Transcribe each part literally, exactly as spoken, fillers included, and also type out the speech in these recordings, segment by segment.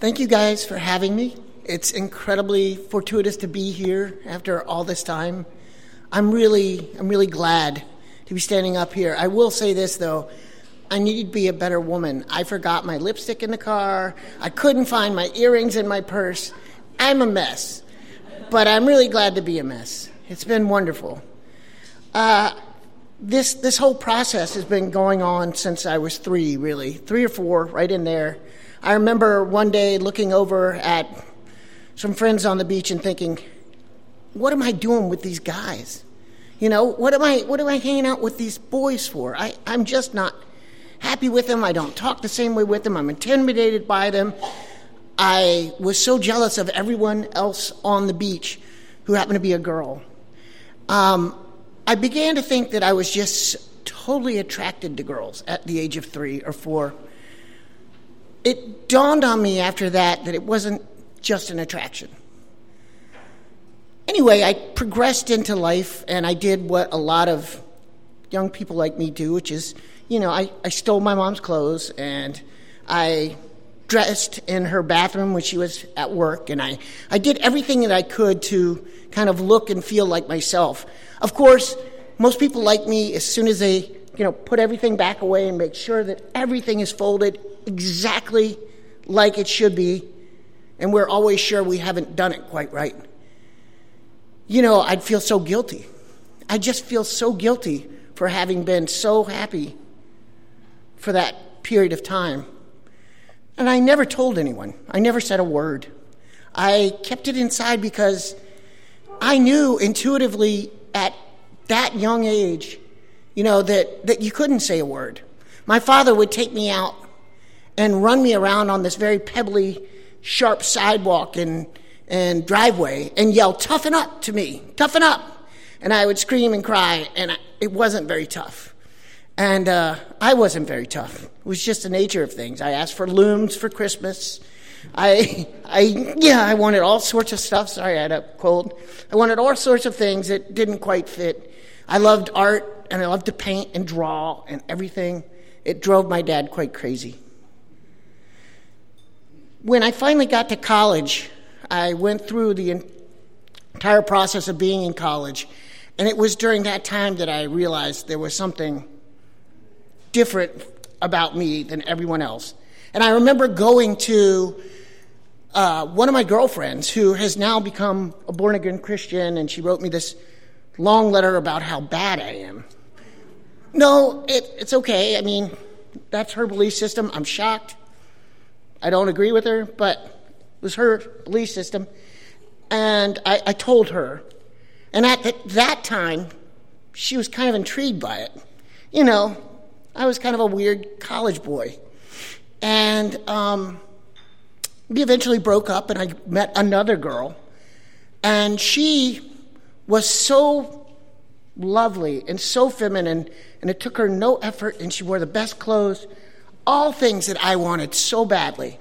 Thank you guys for having me. It's incredibly fortuitous to be here after all this time. I'm really, I'm really glad to be standing up here. I will say this, though. I need to be a better woman. I forgot my lipstick in the car. I couldn't find my earrings in my purse. I'm a mess. But I'm really glad to be a mess. It's been wonderful. Uh, this this whole process has been going on since I was three, really. Three or four, right in there. I remember one day looking over at some friends on the beach and thinking, what am I doing with these guys? You know, what am I what am I hanging out with these boys for? I, I'm just not happy with them. I don't talk the same way with them. I'm intimidated by them. I was so jealous of everyone else on the beach who happened to be a girl. Um, I began to think that I was just totally attracted to girls at the age of three or four. It dawned on me after that that it wasn't just an attraction. Anyway, I progressed into life, and I did what a lot of young people like me do, which is, you know, I, I stole my mom's clothes, and I dressed in her bathroom when she was at work, and I, I did everything that I could to kind of look and feel like myself. Of course, most people like me, as soon as they, you know, put everything back away and make sure that everything is folded exactly like it should be, and we're always sure we haven't done it quite right. You know, I'd feel so guilty. I just feel so guilty for having been so happy for that period of time. And I never told anyone. I never said a word. I kept it inside because I knew intuitively at that young age, you know, that, that you couldn't say a word. My father would take me out and run me around on this very pebbly, sharp sidewalk and, and driveway and yell, "Toughen up," to me, "Toughen up." And I would scream and cry, and I, it wasn't very tough. And uh, I wasn't very tough. It was just the nature of things. I asked for looms for Christmas. I, I, yeah, I wanted all sorts of stuff. Sorry, I had a cold. I wanted all sorts of things that didn't quite fit. I loved art, and I loved to paint and draw and everything. It drove my dad quite crazy. When I finally got to college, I went through the entire process of being in college, and it was during that time that I realized there was something different about me than everyone else. And I remember going to uh, one of my girlfriends who has now become a born-again Christian, and she wrote me this long letter about how bad I am. No, it, it's okay. I mean, that's her belief system. I'm shocked. I don't agree with her, but it was her belief system. And I, I told her. And at the, that time, she was kind of intrigued by it. You know, I was kind of a weird college boy. And um, we eventually broke up, and I met another girl. And she was so lovely and so feminine, and it took her no effort, and she wore the best clothes, all things that I wanted so badly.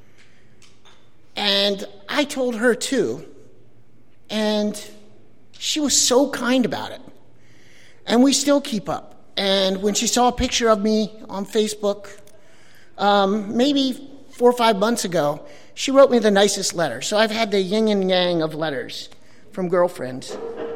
And I told her too, and she was so kind about it. And we still keep up. And when she saw a picture of me on Facebook, um, maybe four or five months ago, she wrote me the nicest letter. So I've had the yin and yang of letters from girlfriends.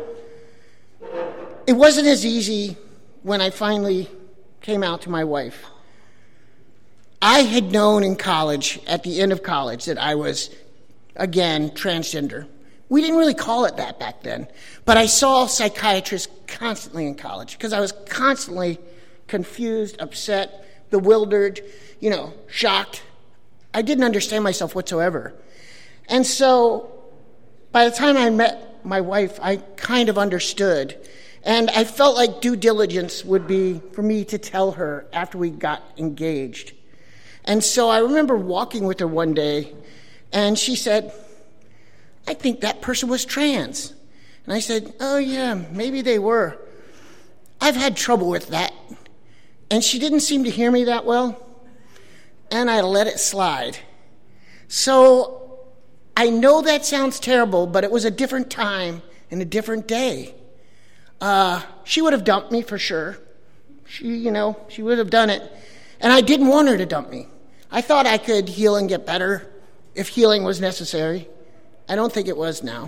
It wasn't as easy when I finally came out to my wife. I had known in college, at the end of college, that I was, again, transgender. We didn't really call it that back then, but I saw psychiatrists constantly in college because I was constantly confused, upset, bewildered, you know, shocked. I didn't understand myself whatsoever. And so by the time I met my wife, I kind of understood. And I felt like due diligence would be for me to tell her after we got engaged. And so I remember walking with her one day, and she said, "I think that person was trans." And I said, "Oh, yeah, maybe they were. I've had trouble with that." And she didn't seem to hear me that well, and I let it slide. So I know that sounds terrible, but it was a different time and a different day. Uh, she would have dumped me for sure. She, you know, she would have done it. And I didn't want her to dump me. I thought I could heal and get better if healing was necessary. I don't think it was now.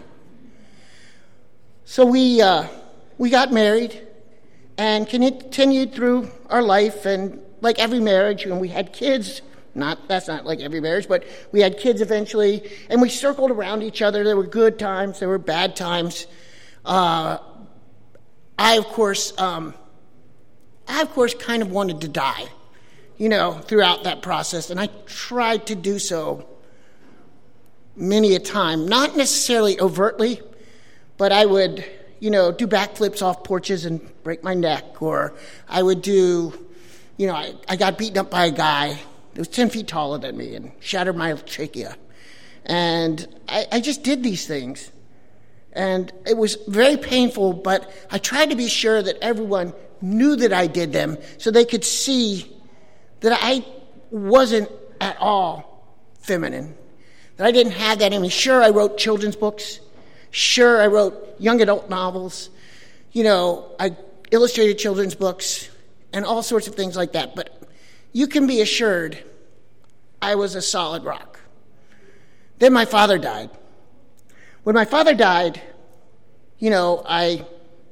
So we uh, we got married and continued through our life, and like every marriage, when we had kids, not that's not like every marriage, but we had kids eventually, and we circled around each other. There were good times, there were bad times. Uh, I, of course, um, I, of course, kind of wanted to die, you know, throughout that process, and I tried to do so many a time, not necessarily overtly, but I would, you know, do backflips off porches and break my neck, or I would do, you know, I, I got beaten up by a guy that was ten feet taller than me and shattered my trachea. And I, I just did these things. And it was very painful, but I tried to be sure that everyone knew that I did them so they could see that I wasn't at all feminine, that I didn't have that in me. Sure, I wrote children's books. Sure, I wrote young adult novels. You know, I illustrated children's books and all sorts of things like that. But you can be assured I was a solid rock. Then my father died. When my father died, you know, I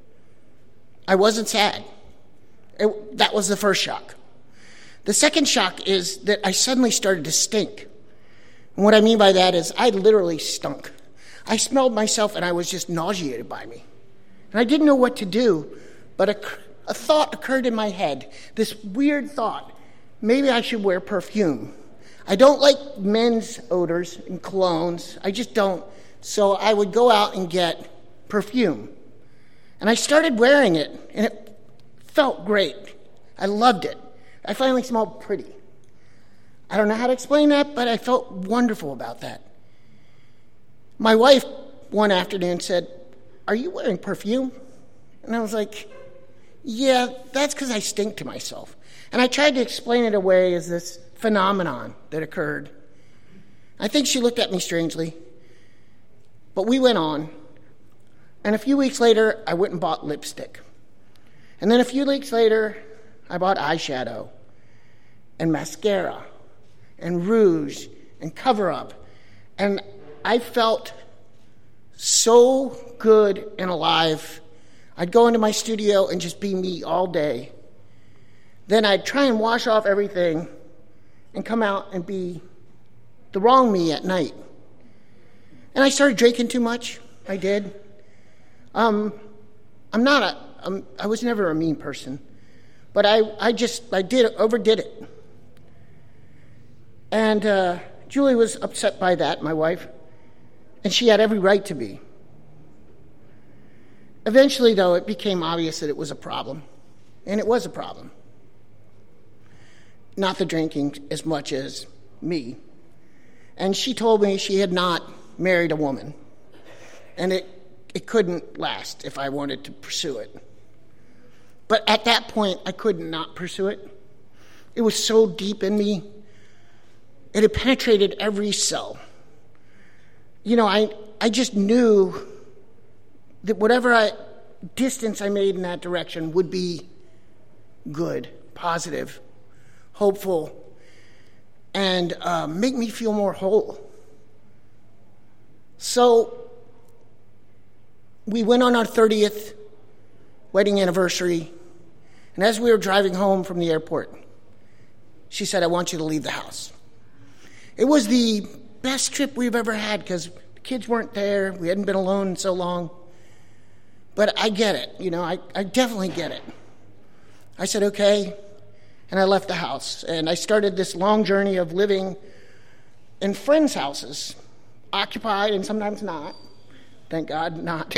I wasn't sad. It, that was the first shock. The second shock is that I suddenly started to stink. And what I mean by that is I literally stunk. I smelled myself and I was just nauseated by me. And I didn't know what to do, but a, a thought occurred in my head, this weird thought, maybe I should wear perfume. I don't like men's odors and colognes. I just don't. So I would go out and get perfume. And I started wearing it, and it felt great. I loved it. I finally smelled pretty. I don't know how to explain that, but I felt wonderful about that. My wife one afternoon said, "Are you wearing perfume?" And I was like, "Yeah, that's because I stink to myself." And I tried to explain it away as this phenomenon that occurred. I think she looked at me strangely. But we went on. And a few weeks later, I went and bought lipstick. And then a few weeks later, I bought eyeshadow and mascara and rouge and cover-up. And I felt so good and alive. I'd go into my studio and just be me all day. Then I'd try and wash off everything and come out and be the wrong me at night. And I started drinking too much. I did. Um, I'm not a, um, I was never a mean person. But I, I just, I did, overdid it. And uh, Julie was upset by that, my wife. And she had every right to be. Eventually, though, it became obvious that it was a problem. And it was a problem. Not the drinking as much as me. And she told me she had not married a woman. And it, it couldn't last if I wanted to pursue it. But at that point, I could not pursue it. It was so deep in me. It had penetrated every cell. You know, I, I just knew that whatever I, distance I made in that direction would be good, positive, hopeful, and uh, make me feel more whole. So we went on our thirtieth wedding anniversary, and as we were driving home from the airport, she said, "I want you to leave the house." It was the best trip we've ever had because the kids weren't there. We hadn't been alone in so long. But I get it. You know, I, I definitely get it. I said, okay, and I left the house. And I started this long journey of living in friends' houses, occupied and sometimes not. Thank God, not.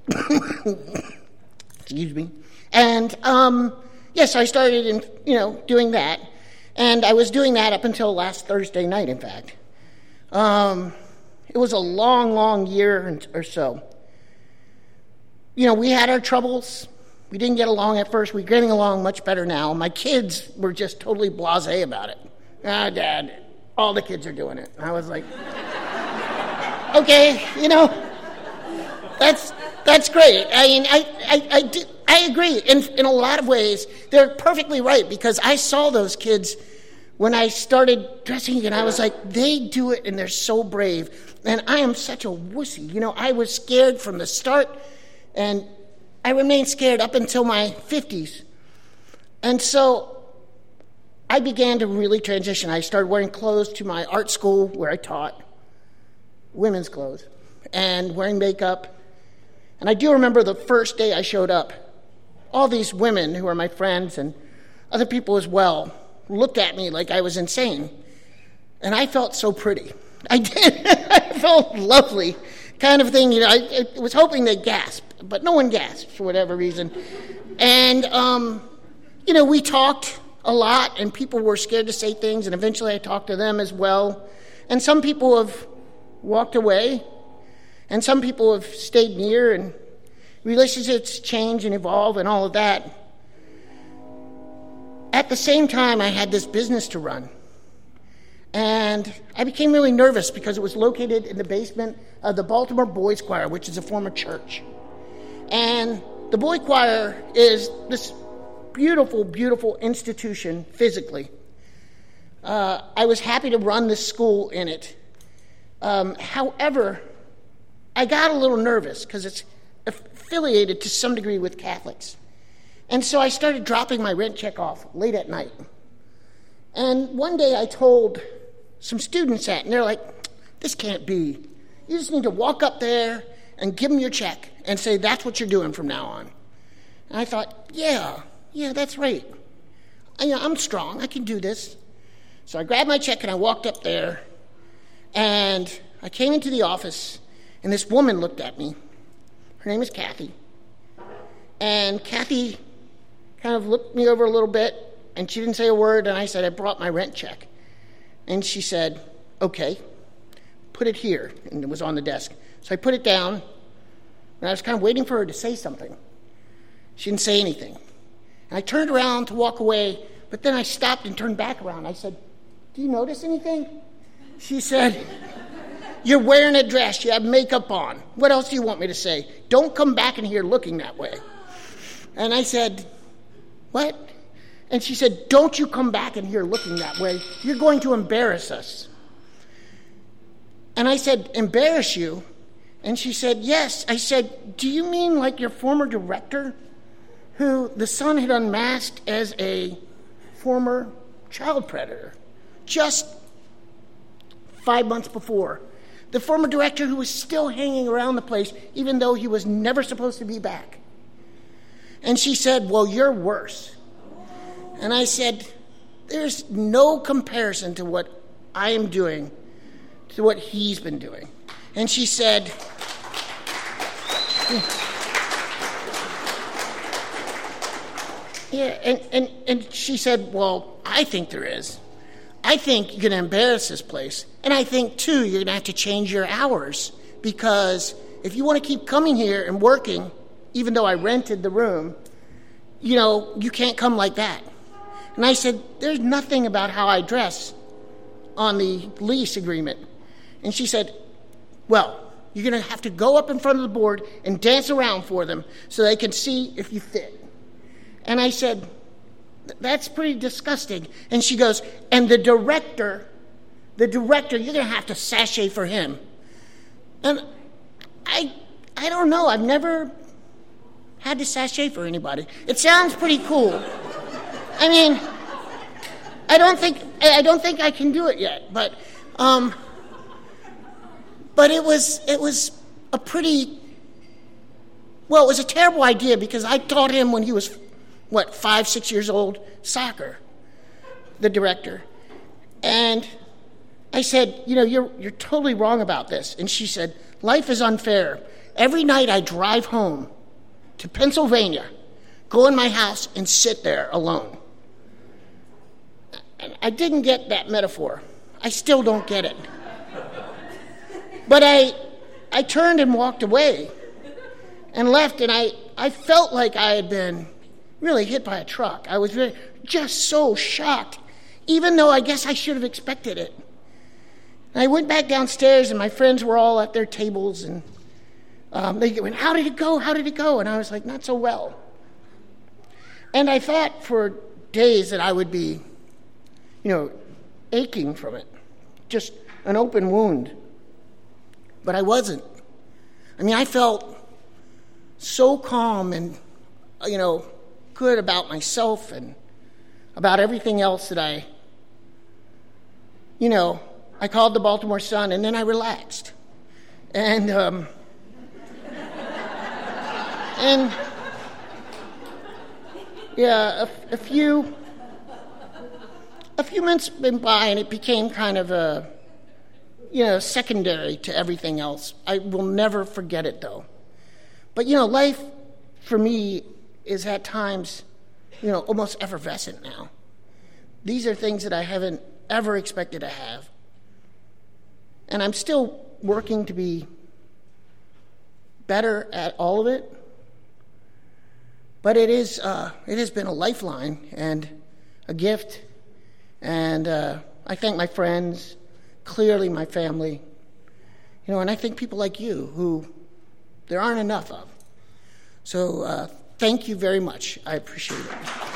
Excuse me. And, um, yes, I started, in, you know, doing that. And I was doing that up until last Thursday night, in fact. Um, it was a long, long year or so. You know, we had our troubles. We didn't get along at first. We're getting along much better now. My kids were just totally blasé about it. Ah, Dad, all the kids are doing it. And I was like, okay, you know, that's that's great. I mean, I I I, do, I agree. In in a lot of ways, they're perfectly right because I saw those kids when I started dressing again, I was like, they do it and they're so brave. And I am such a wussy. You know, I was scared from the start, and I remained scared up until my fifties. And so I began to really transition. I started wearing clothes to my art school where I taught, women's clothes, and wearing makeup. And I do remember the first day I showed up, all these women who are my friends and other people as well looked at me like I was insane. And I felt so pretty. I did. I felt lovely, kind of thing. You know, I, I was hoping they'd gasp, but no one gasped for whatever reason. And, um, you know, we talked a lot, and people were scared to say things, and eventually I talked to them as well. And some people have walked away, and some people have stayed near, and relationships change and evolve and all of that. At the same time, I had this business to run. And I became really nervous because it was located in the basement of the Baltimore Boys Choir, which is a former church. And the Boy Choir is this beautiful, beautiful institution physically. Uh, I was happy to run this school in it. Um, however, I got a little nervous because it's affiliated to some degree with Catholics. And so I started dropping my rent check off late at night. And one day I told some students that, and they're like, this can't be. You just need to walk up there and give them your check and say, that's what you're doing from now on. And I thought, yeah, yeah, that's right. I, you know, I'm strong. I can do this. So I grabbed my check and I walked up there, and I came into the office, and this woman looked at me. Her name is Kathy. And Kathy kind of looked me over a little bit, and she didn't say a word, and I said, I brought my rent check. And she said, okay, put it here. And it was on the desk. So I put it down, and I was kind of waiting for her to say something. She didn't say anything. And I turned around to walk away, but then I stopped and turned back around. I said, do you notice anything? She said, you're wearing a dress. You have makeup on. What else do you want me to say? Don't come back in here looking that way. And I said, what? And she said, don't you come back in here looking that way. You're going to embarrass us. And I said, embarrass you? And she said, yes. I said, do you mean like your former director, who the Sun had unmasked as a former child predator just five months before? The former director who was still hanging around the place, even though he was never supposed to be back. And she said, well, you're worse. And I said, there's no comparison to what I am doing to what he's been doing. And she said, yeah, and, and, and she said, well, I think there is. I think you're going to embarrass this place. And I think, too, you're going to have to change your hours, because if you want to keep coming here and working, even though I rented the room, you know, you can't come like that. And I said, there's nothing about how I dress on the lease agreement. And she said, well, you're going to have to go up in front of the board and dance around for them so they can see if you fit. And I said, that's pretty disgusting. And she goes, and the director, the director, you're going to have to sashay for him. And I, I don't know. I've never had to sashay for anybody. It sounds pretty cool. I mean, I don't think I don't think I can do it yet, but um, but it was it was a pretty well, it was a terrible idea, because I taught him when he was what five, six years old soccer, the director, and I said, you know, you're you're totally wrong about this. And she said, life is unfair. Every night I drive home to Pennsylvania, go in my house and sit there alone. And I didn't get that metaphor. I still don't get it. But I I turned and walked away and left, and I, I felt like I had been really hit by a truck. I was really, just so shocked, even though I guess I should have expected it. And I went back downstairs, and my friends were all at their tables, and um, they went, how did it go? How did it go? And I was like, not so well. And I thought for days that I would be, you know, aching from it, just an open wound. But I wasn't. I mean, I felt so calm and, you know, good about myself and about everything else that I, you know, I called the Baltimore Sun, and then I relaxed. And, um, and, yeah, a, a few, a few months went by, and it became kind of a, you know, secondary to everything else. I will never forget it, though. But, you know, life for me is at times, you know, almost effervescent now. These are things that I haven't ever expected to have. And I'm still working to be better at all of it. But it is, uh, it has been a lifeline and a gift. And uh, I thank my friends, clearly my family, you know, and I thank people like you who there aren't enough of. So uh, thank you very much. I appreciate it.